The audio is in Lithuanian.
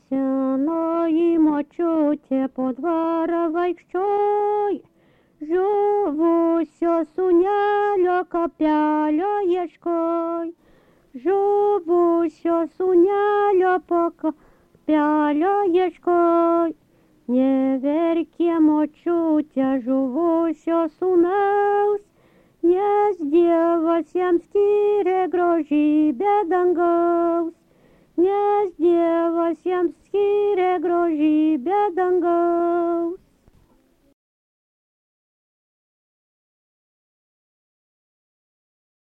Senoji močiutė po dvarą vaikščioj, žuvusio sūnelio kapelio ieškoj. Žuvusio sūnelio po kapelio ieškoj. Neverkė močiutė žuvusio sūnaus, nes Dievas jam skyrė grožybę dangaus. Nes Dievas jam skyrė grožybę dangaus.